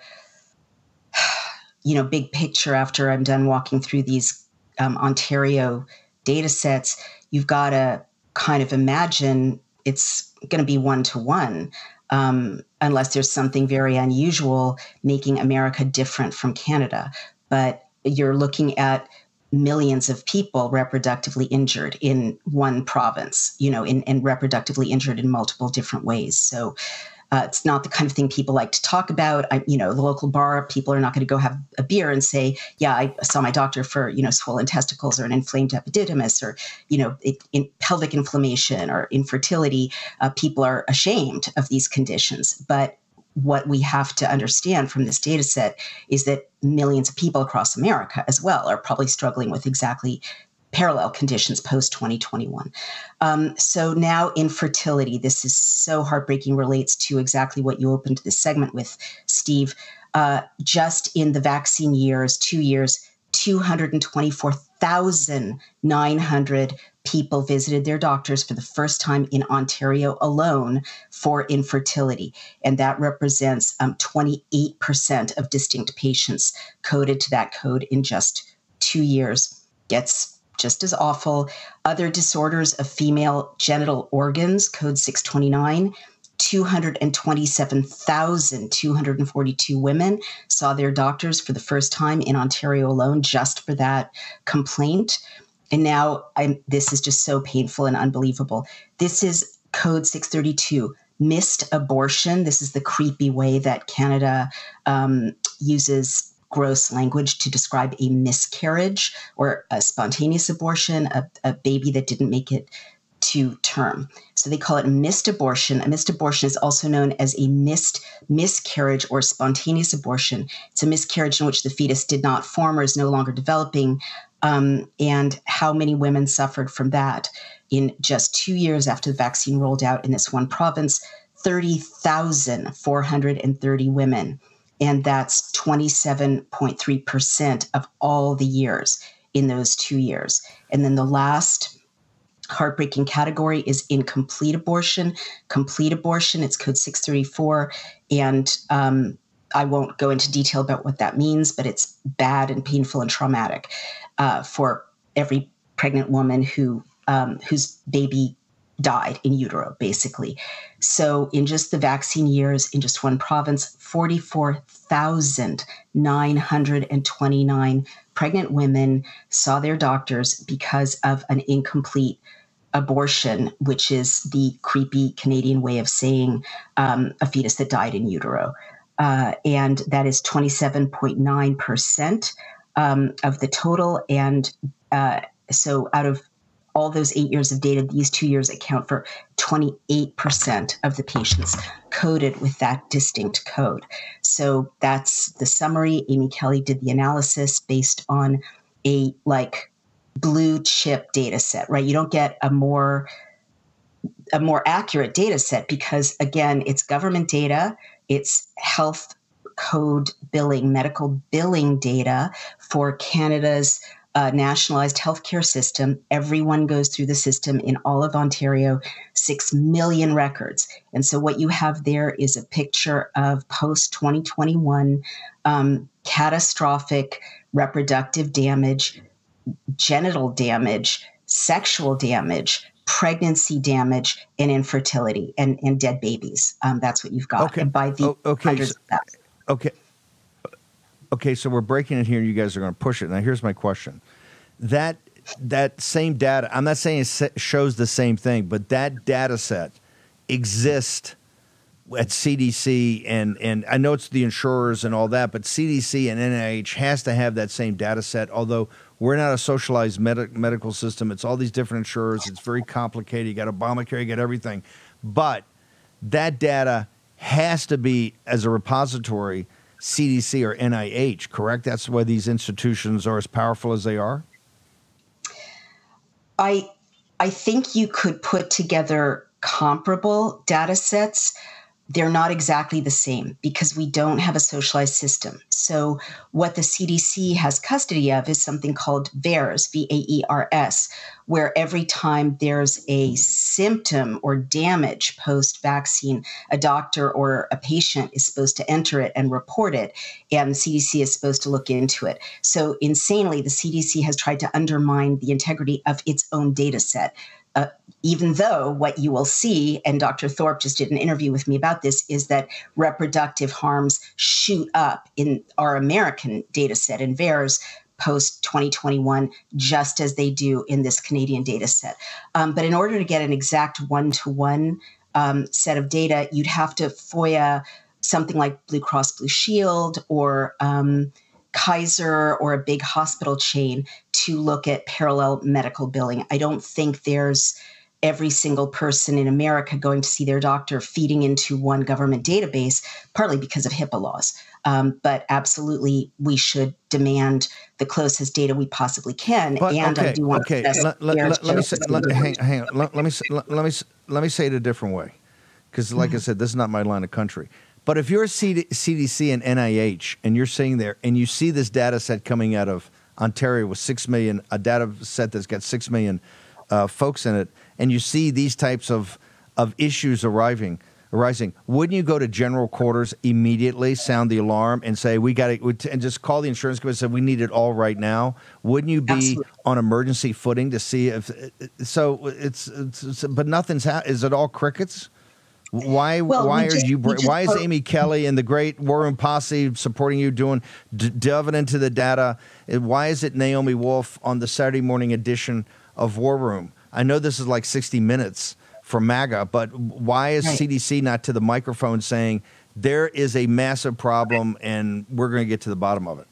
you know, big picture after I'm done walking through these um, Ontario data sets, you've got to kind of imagine it's going to be one-to-one, um, unless there's something very unusual making America different from Canada. But you're looking at millions of people reproductively injured in one province, you know, in, and reproductively injured in multiple different ways. So uh, it's not the kind of thing people like to talk about. I, you know, the local bar, people are not going to go have a beer and say, yeah, I saw my doctor for, you know, swollen testicles or an inflamed epididymis or, you know, it, in pelvic inflammation or infertility. Uh, people are ashamed of these conditions. But what we have to understand from this data set is that millions of people across America as well are probably struggling with exactly parallel conditions post twenty twenty-one. Um, so now infertility, this is so heartbreaking, relates to exactly what you opened this segment with, Steve. Uh, just in the vaccine years, two years, two hundred twenty-four thousand nine hundred people visited their doctors for the first time in Ontario alone for infertility. And that represents um, twenty-eight percent of distinct patients coded to that code in just two years. Gets just as awful. Other disorders of female genital organs, code six twenty-nine, two hundred twenty-seven thousand two hundred forty-two women saw their doctors for the first time in Ontario alone just for that complaint. And now I'm, this is just so painful and unbelievable. This is code six thirty-two, missed abortion. This is the creepy way that Canada um, uses gross language to describe a miscarriage or a spontaneous abortion, a, a baby that didn't make it to term. So they call it missed abortion. A missed abortion is also known as a missed miscarriage or spontaneous abortion. It's a miscarriage in which the fetus did not form or is no longer developing. Um, and how many women suffered from that in just two years after the vaccine rolled out in this one province? thirty thousand four hundred thirty women. And that's twenty-seven point three percent of all the years in those two years. And then the last heartbreaking category is incomplete abortion. Complete abortion, it's code six thirty-four. And um, I won't go into detail about what that means, but it's bad and painful and traumatic uh, for every pregnant woman who um, whose baby died in utero, basically. So in just the vaccine years, in just one province, forty-four thousand nine hundred twenty-nine pregnant women saw their doctors because of an incomplete abortion, which is the creepy Canadian way of saying um, a fetus that died in utero. Uh, and that is twenty-seven point nine percent um, of the total. And uh, so out of all those eight years of data, these two years account for twenty-eight percent of the patients coded with that distinct code. So that's the summary. Amy Kelly did the analysis based on a like blue chip data set, right? You don't get a more a more accurate data set because, again, it's government data, it's health code billing, medical billing data for Canada's Uh, nationalized healthcare system. Everyone goes through the system in all of Ontario, six million records. And so what you have there is a picture of post twenty twenty-one um, catastrophic reproductive damage, genital damage, sexual damage, pregnancy damage, and infertility and, and dead babies. Um, that's what you've got. Okay. And by the oh, okay. hundreds So, of thousands. Okay. Okay, so we're breaking it here, and you guys are going to push it. Now, here's my question: that that same data, I'm not saying it shows the same thing, but that data set exists at C D C, and and I know it's the insurers and all that, but C D C and N I H has to have that same data set. Although we're not a socialized med- medical system, it's all these different insurers. It's very complicated. You got Obamacare, you got everything, but that data has to be as a repository. C D C or N I H, correct? That's why these institutions are as powerful as they are? I I think you could put together comparable data sets, they're not exactly the same because we don't have a socialized system. So what the C D C has custody of is something called VAERS, V A E R S, where every time there's a symptom or damage post-vaccine, a doctor or a patient is supposed to enter it and report it, and the C D C is supposed to look into it. So insanely, the C D C has tried to undermine the integrity of its own data set. Uh, even though what you will see, and Doctor Thorpe just did an interview with me about this, is that reproductive harms shoot up in our American data set in VAERS post twenty twenty-one, just as they do in this Canadian data set. Um, but in order to get an exact one-to-one um, set of data, you'd have to FOIA something like Blue Cross Blue Shield or um, Kaiser or a big hospital chain to look at parallel medical billing. I don't think there's every single person in America going to see their doctor feeding into one government database, partly because of HIPAA laws. Um, but absolutely, we should demand the closest data we possibly can. But, and okay, I do want okay. to let, let, let, let me say, let, hang, hang on. Let, let me let, let me let me say it a different way, because, like mm-hmm. I said, this is not my line of country. But if you're a C D C and N I H and you're sitting there and you see this data set coming out of Ontario with six million, a data set that's got six million uh, folks in it, and you see these types of of issues arriving, arising, wouldn't you go to general quarters immediately, sound the alarm, and say we got to, and just call the insurance company and say we need it all right now? Wouldn't you be Absolutely. on emergency footing to see if? So it's, it's, it's but nothing's ha- is it all crickets? Why? Well, why we are just, you? just, Why is Amy Kelly and the great War Room Posse supporting you, doing d- delving into the data? Why is it Naomi Wolf on the Saturday morning edition of War Room? I know this is like sixty minutes for MAGA, but why is right. C D C not to the microphone saying there is a massive problem and we're going to get to the bottom of it?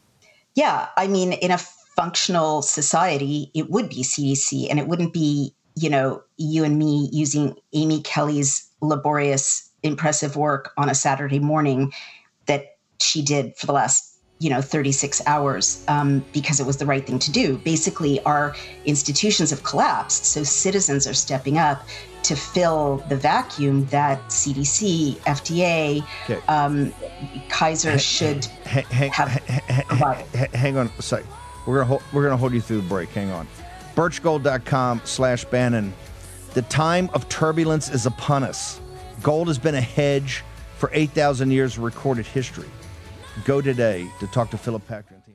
Yeah, I mean, in a functional society, it would be C D C, and it wouldn't be, you know, you and me using Amy Kelly's laborious, impressive work on a Saturday morning that she did for the last, you know, thirty-six hours um, because it was the right thing to do. Basically, our institutions have collapsed, so citizens are stepping up to fill the vacuum that C D C, F D A, okay. um, Kaiser hang, should hang, hang, have hang, hang, hang on a sec. We're gonna hold, we're gonna hold you through the break. Hang on. Birchgold.com slash Bannon. The time of turbulence is upon us. Gold has been a hedge for eight thousand years of recorded history. Go today to talk to Philip Packer and team.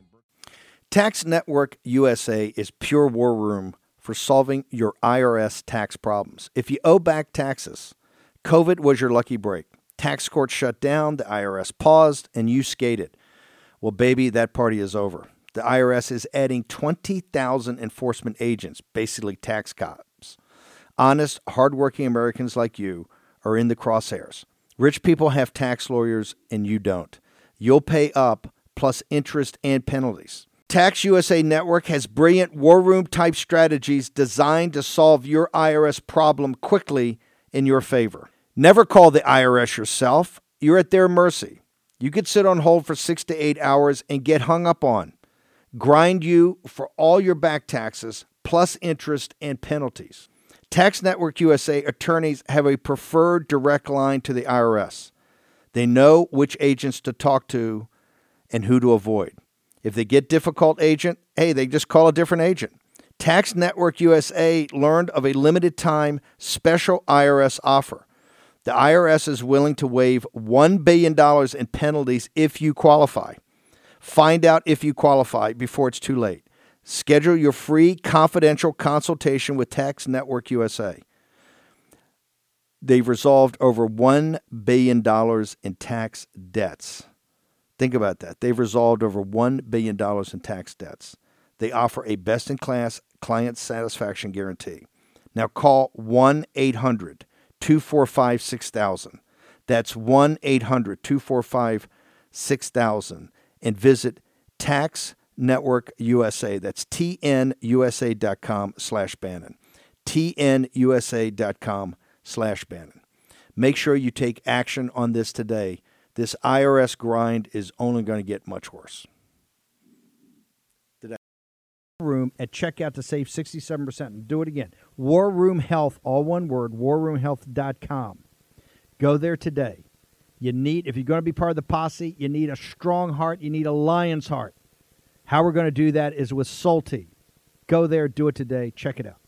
Tax Network U S A is pure war room for solving your I R S tax problems. If you owe back taxes, COVID was your lucky break. Tax court shut down, the I R S paused, and you skated. Well, baby, that party is over. The I R S is adding twenty thousand enforcement agents, basically tax cops. Honest, hardworking Americans like you are in the crosshairs. Rich people have tax lawyers, and you don't. You'll pay up, plus interest and penalties. Tax U S A Network has brilliant war room-type strategies designed to solve your I R S problem quickly in your favor. Never call the I R S yourself. You're at their mercy. You could sit on hold for six to eight hours and get hung up on. Grind you for all your back taxes, plus interest and penalties. Tax Network U S A attorneys have a preferred direct line to the I R S. They know which agents to talk to and who to avoid. If they get difficult agent, hey, they just call a different agent. Tax Network U S A learned of a limited time special I R S offer. The I R S is willing to waive one billion dollars in penalties if you qualify. Find out if you qualify before it's too late. Schedule your free confidential consultation with Tax Network U S A. They've resolved over one billion dollars in tax debts. Think about that. They've resolved over one billion dollars in tax debts. They offer a best-in-class client satisfaction guarantee. Now call one eight hundred two four five six thousand. That's one eight hundred two four five six thousand. And visit Tax Network U S A. That's T N U S A dot com slash Bannon. T N U S A dot com slash Bannon. Make sure you take action on this today. This I R S grind is only going to get much worse. Did I- Room at checkout to save sixty-seven percent. Do it again. War Room Health, all one word, war room health dot com. Go there today. You need, if you're going to be part of the posse, you need a strong heart. You need a lion's heart. How we're going to do that is with Salty. Go there, do it today. Check it out.